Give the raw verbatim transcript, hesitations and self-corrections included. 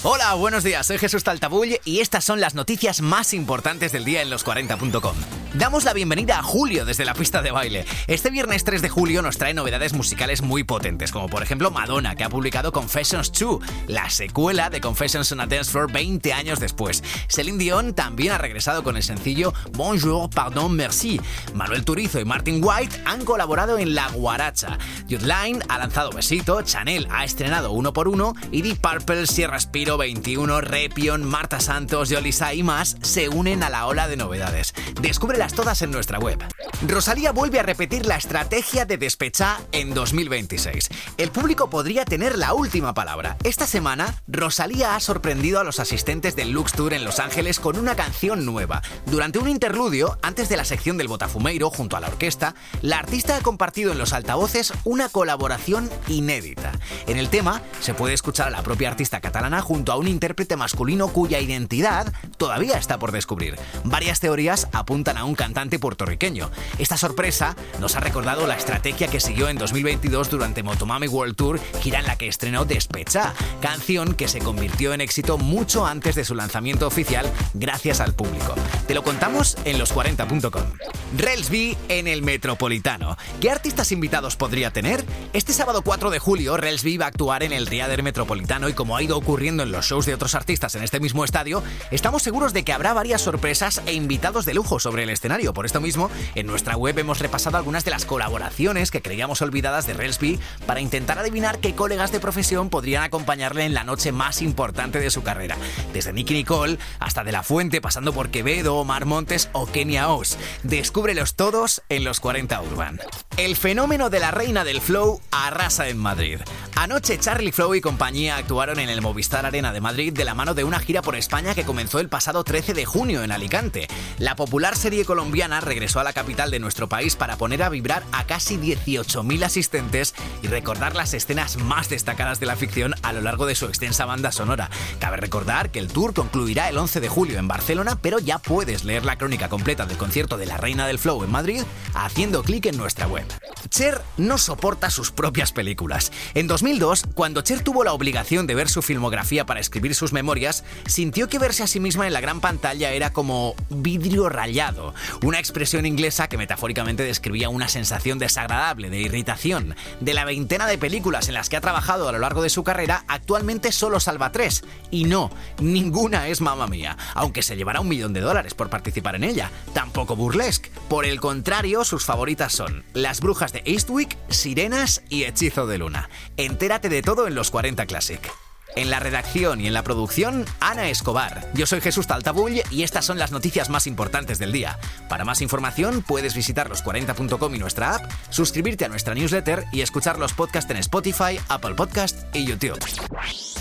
Hola, buenos días, soy Jesús Taltabull y estas son las noticias más importantes del día en los cuarenta punto com. Damos la bienvenida a Julio desde la pista de baile. Este viernes tres de julio nos trae novedades musicales muy potentes, como por ejemplo Madonna, que ha publicado Confessions dos, la secuela de Confessions on a Dance Floor veinte años después. Celine Dion también ha regresado con el sencillo Bonjour, Pardon, Merci. Manuel Turizo y Martin White han colaborado en La Guaracha. Jude Line ha lanzado Besito, Chanel ha estrenado Uno por Uno y Deep Purple, Sierra Spiro, veintiuno, Repion, Marta Santos, Yolisa y más se unen a la ola de novedades. Descúbrelas todas en nuestra web. Rosalía vuelve a repetir la estrategia de Despechá en dos mil veintiséis. El público podría tener la última palabra. Esta semana, Rosalía ha sorprendido a los asistentes del Lux Tour en Los Ángeles con una canción nueva. Durante un interludio, antes de la sección del Botafumeiro, junto a la orquesta, la artista ha compartido en los altavoces una colaboración inédita. En el tema, se puede escuchar a la propia artista catalana junto a un intérprete masculino cuya identidad todavía está por descubrir. Varias teorías apuntan a un cantante puertorriqueño. Esta sorpresa nos ha recordado la estrategia que siguió en dos mil veintidós durante Motomami World Tour, gira en la que estrenó Despechá, canción que se convirtió en éxito mucho antes de su lanzamiento oficial gracias al público. Te lo contamos en los cuarenta punto com. Rels B en el Metropolitano. ¿Qué artistas invitados podría tener? Este sábado cuatro de julio, Rels B va a actuar en el Riader Metropolitano y como ha ido ocurriendo en los shows de otros artistas en este mismo estadio, estamos seguros de que habrá varias sorpresas e invitados de lujo sobre el escenario. Por esto mismo, en nuestra web hemos repasado algunas de las colaboraciones que creíamos olvidadas de Rels B para intentar adivinar qué colegas de profesión podrían acompañarle en la noche más importante de su carrera. Desde Nicki Nicole hasta De La Fuente, pasando por Quevedo, Omar Montes o Kenia Oz. Descúbrelos todos en los cuarenta Urban. El fenómeno de la reina del flow arrasa en Madrid. Anoche Charlie Flow y compañía actuaron en el Movistar Arena de Madrid de la mano de una gira por España que comenzó el pasado trece de junio en Alicante. La popular serie colombiana regresó a la capital de nuestro país para poner a vibrar a casi dieciocho mil asistentes y recordar las escenas más destacadas de la ficción a lo largo de su extensa banda sonora. Cabe recordar que el tour concluirá el once de julio en Barcelona, pero ya puedes leer la crónica completa del concierto de la reina del flow en Madrid haciendo clic en nuestra web. Cher no soporta sus propias películas. En dos mil dos, cuando Cher tuvo la obligación de ver su filmografía para escribir sus memorias, sintió que verse a sí misma en la gran pantalla era como vidrio rayado, una expresión inglesa que metafóricamente describía una sensación desagradable, de irritación. De la veintena de películas en las que ha trabajado a lo largo de su carrera, actualmente solo salva tres. Y no, ninguna es Mamma Mía, aunque se llevará un millón de dólares por participar en ella. Tampoco Burlesque. Por el contrario, sus favoritas son Las Brujas de Eastwick, Sirenas y Hechizo de Luna. Entérate de todo en los cuarenta Classic. En la redacción y en la producción, Ana Escobar. Yo soy Jesús Taltabull y estas son las noticias más importantes del día. Para más información puedes visitar los cuarenta punto com y nuestra app, suscribirte a nuestra newsletter y escuchar los podcasts en Spotify, Apple Podcast y YouTube.